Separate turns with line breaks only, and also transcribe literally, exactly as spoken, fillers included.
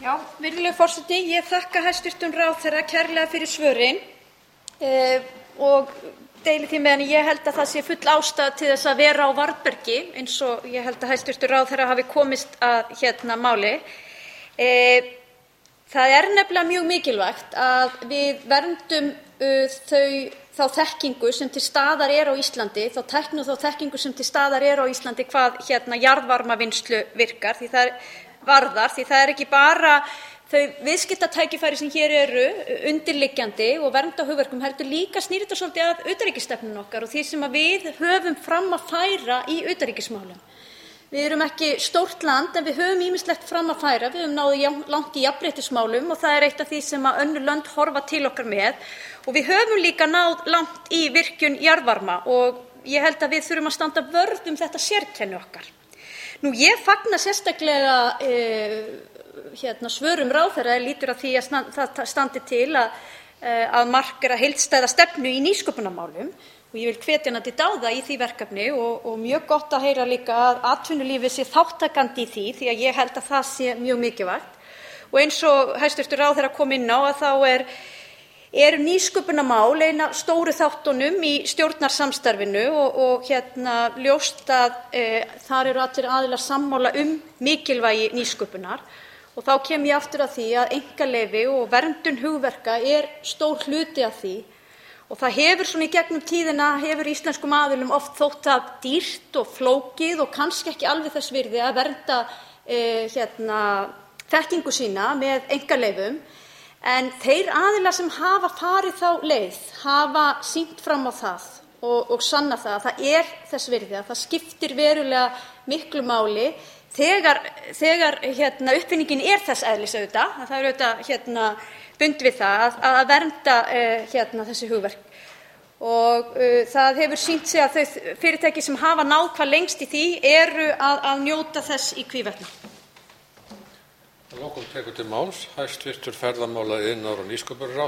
Já, virðulegur forseti, ég þakka hæstv. Ráðherra kærlega fyrir svörin eh, og deili því með henni. Ég held að það sé full ástæða til þess að vera á varðbergi eins og ég held að hæstv. Ráðherra hafi komist að hérna máli. Eh, það er nefnilega mjög mikilvægt að við verndum uh, þau þá þekkingu sem til staðar er á Íslandi, þá tækni og þá þekkingu sem til staðar er á Íslandi hvað hérna jarðvarmavinnslu virkar, því það er varðar, því það er ekki bara þau viðskiptatækifæri sem hér eru undirliggjandi og vernda hugverkum, heldur líka snýr þetta svolítið að utanríkisstefnunni okkar og því sem að við höfum fram að færa í utanríkismálum. Við erum ekki stórt land en við höfum ýmislegt fram að færa. Við höfum náð langt í jafnréttismálum og það er eitt af því sem að önnur lönd horfa til okkar með. Og við höfum líka náð langt í virkjun jarðvarma og ég held að við þurfum að standa vörð um þetta sérkenni okkar. Nú, ég fagna sérstaklega eh, hérna, svörum ráðherra er lítur að því að stand, það standi til að, eh, að markera heildstæða stefnu í nýsköpunarmálum og ég vil hvetja hana til dáða í því verkefni og, og mjög gott að heyra líka að atvinnulífið sé þátttakandi í því því að ég held að það sé mjög mikilvægt. Og eins og hæstv. Ráðherra kom inn á að þá er eru nýsköpunarmál ein af stóru þáttunum í stjórnarsamstarfinu og, og hérna ljóst að e, þar eru allir aðilar sammála um mikilvægi nýsköpunar og þá kem ég aftur að því að einkaleyfi og verndun hugverka er stór hluti af því og það hefur svona í gegnum tíðina hefur íslenskum aðilum oft þótt það dýrt og flókið og kannski ekki alveg þess virði að vernda e, hérna, þekkingu sína með einkaleyfum. En þeir aðilar sem hafa farið þá leið hafa sýnt fram á það og, og sannað það að það er þess virði, að það skiptir verulega miklu máli þegar, þegar hérna, uppfinningin er þess eðlis auðvitað, að það er auðvitað hérna, bundið við það að, að vernda uh, hérna, þessi hugverk. Og uh, það hefur sýnt sig að þau fyrirtæki sem hafa náð hvað lengst í því eru að, að njóta þess í hvívetna.
Að lokum tekur til máls hæstv. ferðamála-, iðnaðar- og nýsköpunarráðherra.